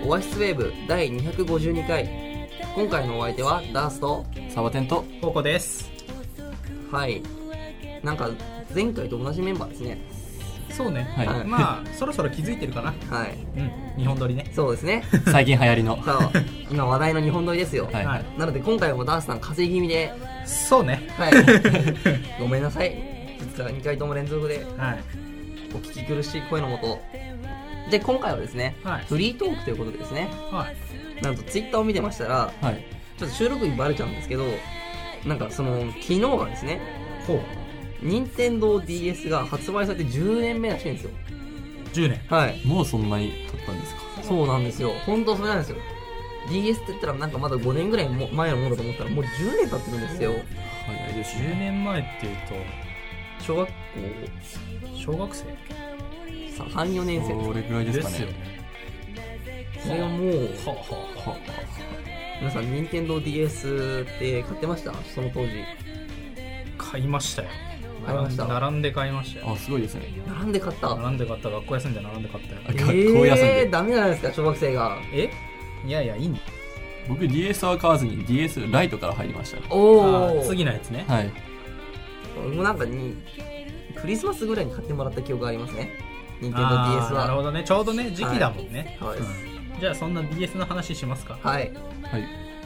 オアシスウェーブ第252回。今回のお相手はダースとサバテンとココです。 はい、なんか前回と同じメンバーですね。 そうね、 はい、 まあそろそろ気づいてるかな。 はい、 日本撮りね。 そうですね最近流行りのそう今話題の日本撮りですよ、 はい、 なので今回もダースさん風邪気味で、 そうね、 はいごめんなさい。実は2回とも連続でお聞き苦しい声のもとで、今回はですね、フリートークということでですね、なんとツイッターを見てましたら、ちょっと収録日バレちゃうんですけど、なんかその昨日がですね、任天堂 DS が発売されて10年目らしいんですよ。 10年。 はい。 もうそんなに経ったんですか？ そうなんですよ。本当それなんですよ。DS って言ったらなんかまだ5年ぐらい前のものだと思ったらもう10年経ってるんですよ。 早いですね。 10年前っていうと小学生 3、4年生それぐらいですかね。 ですよね。 それがもう皆さん任天堂 DS って買ってました？その当時買いましたよ。並んで買いましたよ。 あ、すごいですね。 並んで買った。 並んで買った。学校休んで並んで買ったよ。 学校休んで。 ダメじゃないですか、小学生が。 いやいいんだ。 僕 DS は買わずに DS ライトから入りましたね。 おお、 次のやつね。 はい。 もうなんかクリスマスぐらいに買ってもらった記憶がありますね、任天堂 DS は。 なるほどね、ちょうどね時期だもんね。 はい、 じゃあそんな DS の話しますか。 はいはい。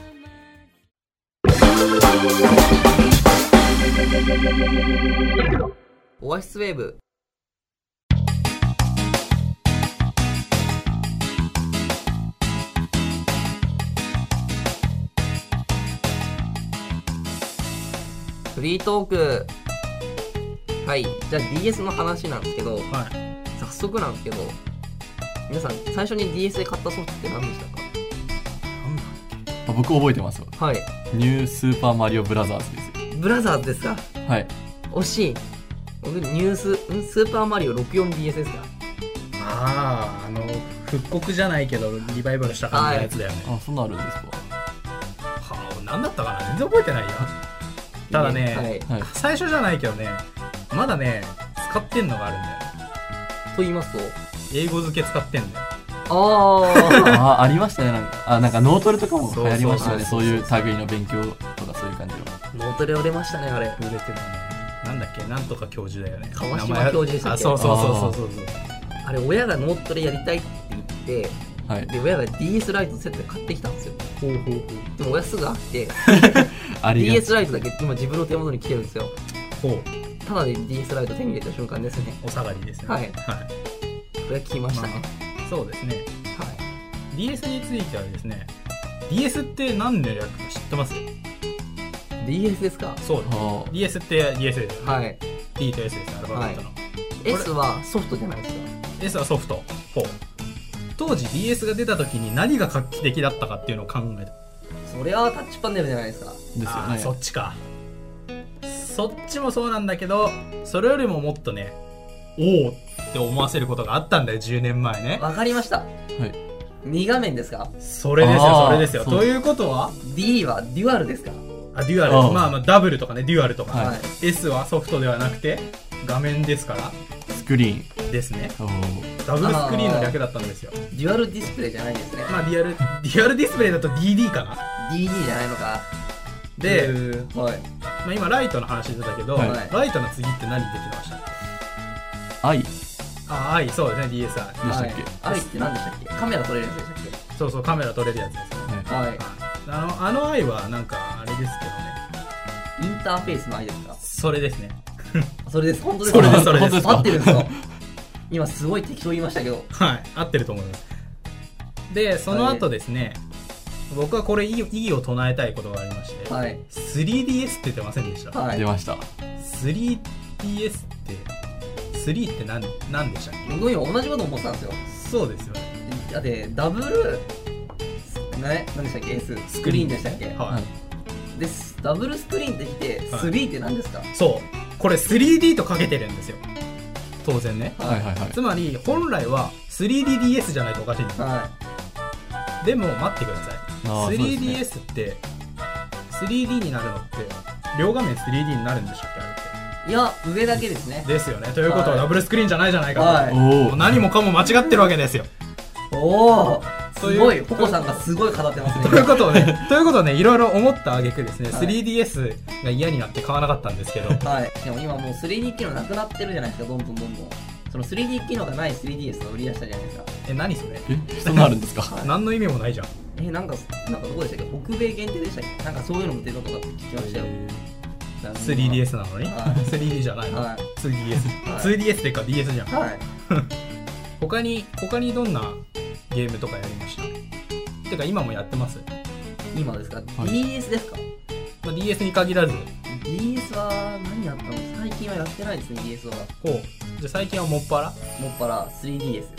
オアシスウェーブ。フリートーク。はい、じゃあ DS の話なんですけど、早速なんですけど、皆さん最初に DS で買ったソフトって何でしたか？ 僕覚えてますよ。 はい。 ニュースーパーマリオブラザーズですよ。 ブラザーズですか？ はい。 惜しい。僕スーパーマリオ 64DS ですか？ 復刻じゃないけどリバイバルした感じのやつだよね。 あ、そんなあるんですか？ 何だったかな、全然覚えてないよ。ただね、最初じゃないけどね、まだね使ってんのがあるんだよ。 と言いますと、 英語付け使ってんだよ。 ありましたね。なんか脳トレとかも流行りましたよね。そういう類の勉強とかそういう感じの。 脳トレ売れましたね、あれ。 売れてたね。なんだっけ、なんとか教授だよね。 川島教授でしたっけ？ そう。 あれ、親が脳トレやりたいって言って、で親が DS ライトセットで買ってきたんですよ。でも親すぐ飽きてDS ライトだけ今自分の手元に来てるんですよ。ただで DS ライト手に入れた瞬間ですね。 お下がりですね。 はい。これは聞きましたね。 そうですね。DS についてはですね、DS って何で略か知ってます？ DS ですか？ そう。DS って DS ですよね。 はい。 D と S ですね、アルファベットの。 S はソフトじゃないですか。 S はソフト。当時 DS が出た時に何が画期的だったかっていうのを考えた。 それはタッチパネルじゃないですか。 ですよね。 そっちか。そっちもそうなんだけど、それよりももっとね、おおって思わせることがあったんだよ、10年前ね。 わかりました。2画面ですか？ それですよ。ということは D はデュアルですか？ デュアル。まあダブルとかね、デュアルとか。S はソフトではなくて画面ですから、 スクリーンですね。ダブルスクリーンの略だったんですよ。 デュアルディスプレイじゃないですね。 まあデュアルディスプレイだと DD かな。 DD じゃないのか。 で、今ライトの話出たけど、ライトの次って何出てましたっけ？I。そうですね、DSi でしたっけ？ I って何でしたっけ？カメラ撮れるやつでしたっけ？ そう、カメラ撮れるやつですね。あの I はなんかあれですけどね、 インターフェースの I ですか？ それですね。 それです。本当ですか？ それです。 合ってるんですよ。今すごい適当言いましたけど。 合ってると思います。で、その後ですね、僕はこれ異議を唱えたいことがありまして、3DS って言ってませんでした？ 出ました。 3DS って3って何でしたっけ？ 僕今同じこと思ってたんですよ。そうですよね。だってダブル何でしたっけ？ S スクリーンでしたっけ？でダブルスクリーンってきて3って何ですか？ そうこれ 3D とかけてるんですよ、当然ね。つまり本来は 3DDS じゃないとおかしいんですよ。でも待ってください、3DS って3D になるのって両画面 3D になるんでしたっけ？あれっていや上だけですね。 ですよね。ということはダブルスクリーンじゃないじゃないかと、何もかも間違ってるわけですよ。 おおすごいポコさんがすごい語ってますね。 ということをねいろいろ思った挙句ですね、3DS が嫌になって買わなかったんですけど、 はい。でも今もう 3D 機能なくなってるじゃないですか、どんどん。その 3D 機能がない 3DS を売り出したじゃないですか。 何それ？ そんなあるんですか？ 何の意味もないじゃん。 なんかどこでしたっけ？北米限定でしたっけ？なんかそういうのも出たとかって聞きましたよ。 3DS なのに、3D じゃないの、2DS でか DS じゃん、他にどんなゲームとかやりました？てか今もやってます？ 今ですか？ DS ですか？ DS に限らず DS は何やったの？最近はやってないですね。 DS はほう。じゃあ最近はもっぱら 3DS です。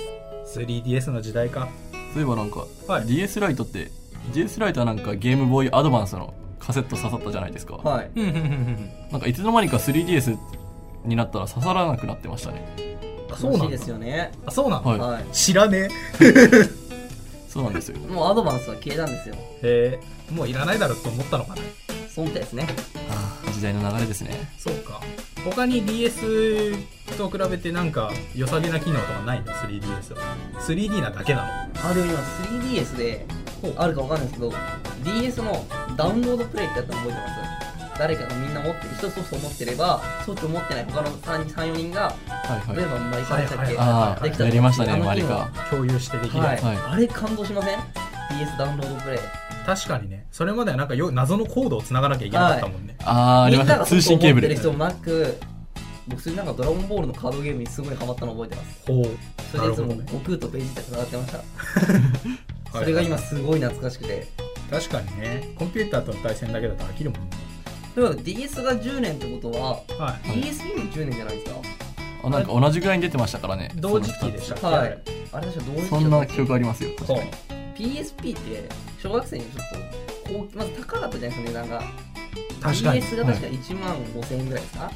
3DS の時代か。 そういえばなんか、DS ライトって DS ライトはなんかゲームボーイアドバンスのカセット刺さったじゃないですか。 はい。 なんかいつの間にか 3DS になったら刺さらなくなってましたね。 そうなんですよね。 そうなの？ はい。 知らねえ。そうなんですよ。 もうアドバンスは消えたんですよ。 へえ。もういらないだろうと思ったのかな。 そうみたいですね。 時代の流れですね。 そうか。他に DS と比べてなんか良さげな機能とかないの？ 3DS は 3D なだけなの？ でも今 3DS であるかわかんないですけど、 DS のダウンロードプレイってやったの覚えてます？誰かがみんな持って一つソフトを持ってれば、ソフトを持ってない他の 3,4 人が、例えばマリカでしたっけ、 できたやりましたね。マリカ共有してできるやつ、 あれ感動しません？ DS ダウンロードプレイ。 確かにね。それまではなんか謎のコードをつながなきゃいけなかったもんね。 ありました。通信ケーブルで。 僕それなんかドラゴンボールのカードゲームにすごいハマったの覚えてます。 ほう。 それでいつも悟空とベジータ戦ってました。それが今すごい懐かしくて。 確かにね。コンピューターとの対戦だけだと飽きるもんね。 だから DS が10年ってことは、PSP も10年じゃないですか？ なんか同じぐらいに出てましたからね。 同時期でしたっけ？ はい。あれ確か同時期。 そんな記憶ありますよ。確かに。 PSP って小学生にちょっとまず高かったじゃないですか、値段が。 確かに。 DS が確か1万5000円ぐらいですか？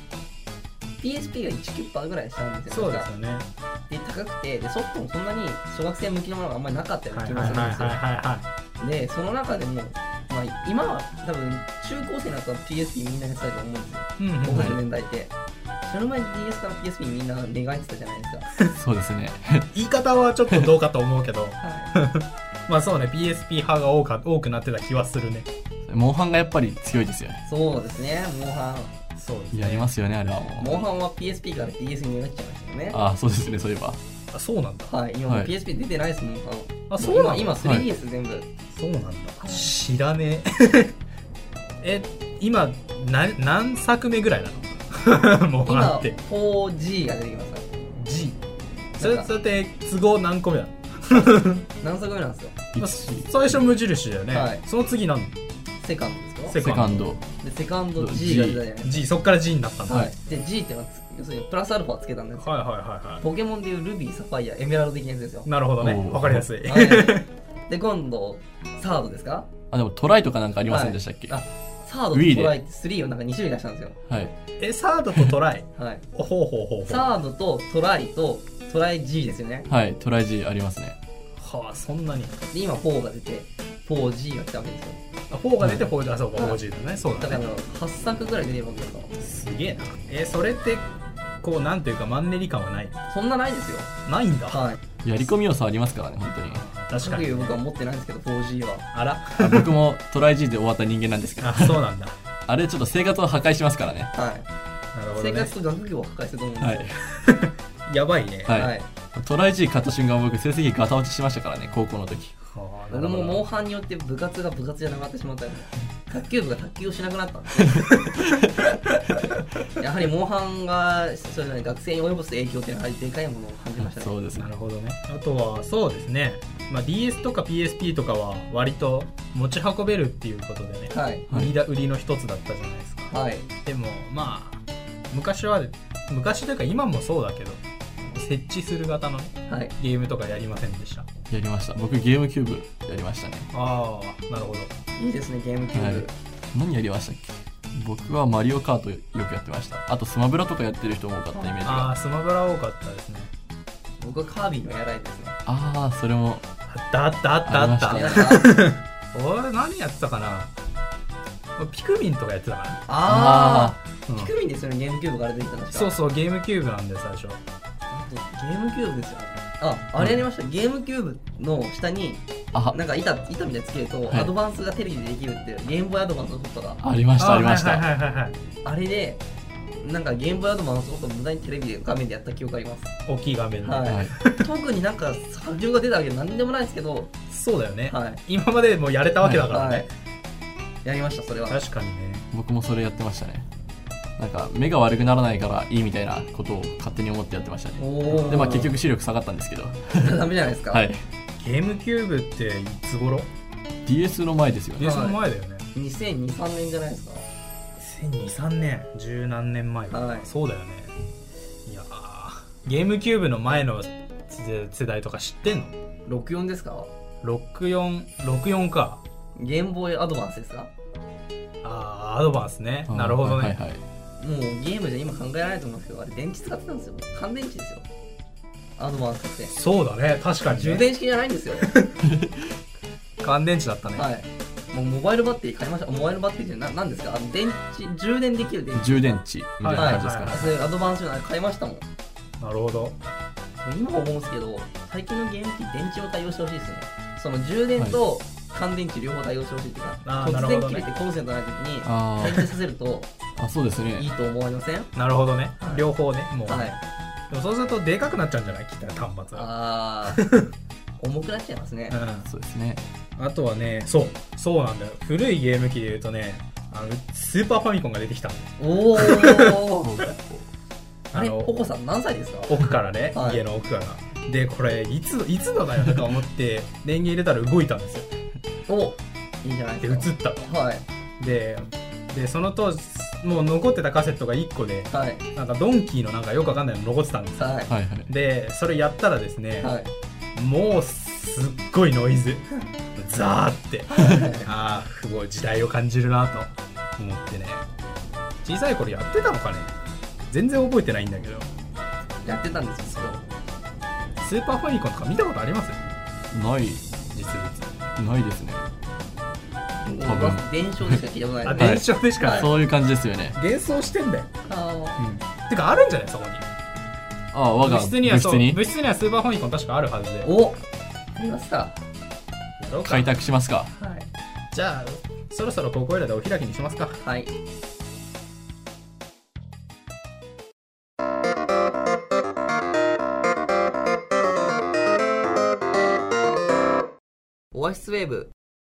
PSP が198ぐらいしたんですよ。 そうですよね。 で高くて、でソフトもそんなに小学生向きのものがあんまりなかったような気がするんですよ。でその中でも、今は多分中高生になったら PSP みんなやってたと思うんですよ。僕の年代って。その前に DS から PSP みんな願いてたじゃないですか。 そうですね。 言い方はちょっとどうかと思うけど、まあそうね、PSP 派が多くなってた気はするね。 モンハンがやっぱり強いですよね。 そうですね、モンハン。 そうですね。 やりますよね、あれはもう。モンハンは PSP から DS に願っちゃいましたよね。 ああ、そうですね、そういえば。 あ、そうなんだ。 はい、今もう PSP 出てないです、モンハン。 あ、そうなんだ。 今 3DS 全部。 そうなんだ。知らねえ。今、何作目ぐらいなの？モンハンって。 今 4G が出てきます。 G。それって都合何個目だ？ 何作目なんですよ。 最初無印だよね。その次何？ セカンドですか？ セカンド。 でセカンド G が出たじゃないですか。 G、そっから G になったんだ。 で G ってのは要するにプラスアルファつけたんですよ。 はい。 ポケモンでいうルビー、サファイア、エメラルド的なやつですよ。 なるほどね。わかりやすい。 で今度サードですか？ でもトライとかなんかありませんでしたっけ？ サードとトライって3をなんか2種類出したんですよ。 はい。 サードとトライ。 はい。 ほう。 サードとトライとトライ G ですよね。 はい、トライ G ありますね。 はあ、そんなに。 で今4が出て 4G が来たわけですよ。 4が出て4G、あ、そうか 4G だね。そうだね。 だから8作ぐらい出てるわけですか。すげえな。それってこうなんていうかマンネリ感はない？ そんなないですよ。 ないんだ。 はい。 やり込み要素ありますからね、本当に。 確かに。僕は持ってないんですけど 4G は。 あら。 僕もトライ G で終わった人間なんですけど。 あ、そうなんだ。 あれちょっと生活を破壊しますからね。 はい。 なるほどね。 生活と学業を破壊すると思うんですよ。 はい。やばいね。 はい。トライ G 買った瞬間僕成績ガタ落ちしましたからね、高校の時。 僕もモンハンによって部活が部活じゃなくなってしまったり、卓球部が卓球をしなくなったんですやはりモンハンがそういうのに学生に及ぼす影響っていうのはやはりでかいものを感じましたね。 そうですね。 なるほどね。あとはそうですね、DS とか PSP とかは割と持ち運べるっていうことでね、 はい、 売りの一つだったじゃないですか。 はい。 でも昔というか今もそうだけど設置する型の、 はい、 ゲームとかやりませんでした？ やりました。僕ゲームキューブやりましたね。 ああ、なるほど。 いいですね、ゲームキューブ。 何やりましたっけ？僕はマリオカートよくやってました。あとスマブラとかやってる人も多かったイメージが。 スマブラ多かったですね。 僕はカービィのやられですね。 それもあった俺何やってたかな。ピクミンとかやってたかな。ピクミンですよね、ゲームキューブから出てきたの。 そうゲームキューブなんで最初。 ゲームキューブですよね。あれやりました。ゲームキューブの下になんか板みたいにつけると、アドバンスがテレビでできるってゲームボーイアドバンスのソフトがありましたありました。 あれでなんかゲームボーイアドバンスのソフトを無駄にテレビで画面でやった記憶あります。 大きい画面で、 特になんか作業が出たわけで何でもないですけど、 そうだよね、今までもやれたわけだからね、 やりました。それは確かにね。 僕もそれやってましたね。なんか目が悪くならないからいいみたいなことを勝手に思ってやってましたね。で結局視力下がったんですけどダメじゃないですか。 ゲームキューブっていつ頃？ DS の前ですよね。 DS の前だよね。 2002、3年じゃないですか。 2002、3年十何年前か、そうだよね。いやゲームキューブの前の世代とか知ってんの ？64ですか ？64か。 ゲームボーイアドバンスですか？ アドバンスね。なるほどね。 もうゲームじゃ今考えられないと思うんですけど、あれ電池使ってたんですよ。乾電池ですよ、アドバンスって。 そうだね、確かに、ね、 充電式じゃないんですよ乾電池だったね。 もうモバイルバッテリー買いました。モバイルバッテリーって何ですか？電池、充電できる電池。 充電池みたいな感じですかね。 それアドバンスじゃない、買いましたもん。 なるほど。 今思うんですけど、最近のゲーム機電池を対応してほしいですね。その充電と乾電池両方対応してほしいっていうか、突然切れてコンセントない時に対応させるとそうですね、 いいと思われません？ なるほどね、両方ね。もう、でもそうするとでかくなっちゃうんじゃない？切ったら端末は重くなっちゃいますね。 そうですね。あとはね、そうなんだよ。古いゲーム機でいうとね、スーパーファミコンが出てきたの。 あれ、ポコさん何歳ですか？ 奥からね、家の奥から。でこれいつのだよとか思って電源入れたら動いたんですよ。 いいじゃないですか。 で映った。でその当時もう残ってたカセットが1個で、なんかドンキーのなんかよくわかんないの残ってたんですよ。でそれやったらですね、もうすっごいノイズザーってすごい時代を感じるなと思ってね。小さい頃やってたのかね、全然覚えてないんだけど。 やってたんですよ。 スーパーファミコンとか見たことあります？ ない。 実物ないですね。 多分伝承でしか聞いたことない。 伝承でしか。 そういう感じですよね。 幻想してんだよ。てかあるんじゃないそこに。 我が物質にはスーパーファミコン確かあるはずで。 ありますか。 開拓しますか。 じゃあそろそろここいらでお開きにしますか。 オアシスウェーブ。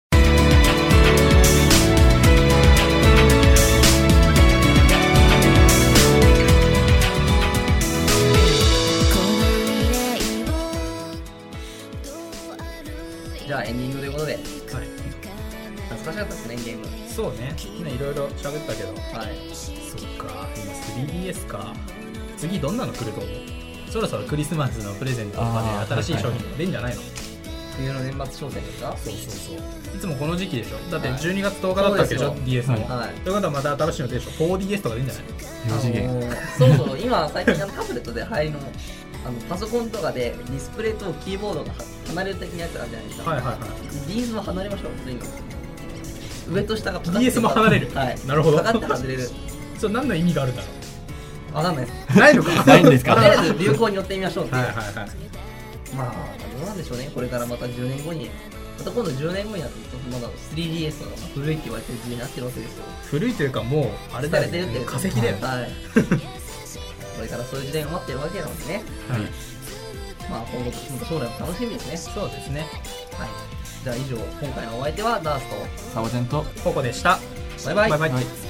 じゃあエンディングということで、懐かしかったですね、ゲーム。 そうね、いろいろ喋ったけど、そっか、今 3DS か。次どんなの来ると思う？そろそろクリスマスのプレゼントとかで新しい商品とか出るんじゃないの？ 冬の年末商戦ですか？ そういつもこの時期でしょ。だって12月10日だったっけでしょ、DS も。ということはまた新しいの出るでしょ。 4DS とか出るんじゃないの？4次元。そう今最近タブレットで入るのパソコンとかでディスプレイとキーボードが離れる的なやつあるじゃないですか。DS も離れましょう。普通に上と下がパカッて DS も離れる。なるほど。パカッて外れる。それ何の意味があるんだろう。わかんないです。ないのか。 ないんですか。 とりあえず流行に乗ってみましょうっていう。まあどうなんでしょうね。これからまた10年後にまた今度10年後になるとまだ 3DS の古いって言われてる時代になってるわけですよ。 古いというかもうあれだよね、化石だよ。 これからそういう時代が待ってるわけなのでね。まあ今後将来も楽しみですね。 そうですね。 じゃあ以上今回のお相手はダースとサボテンとココでした。 バイバイ。 バイバイ。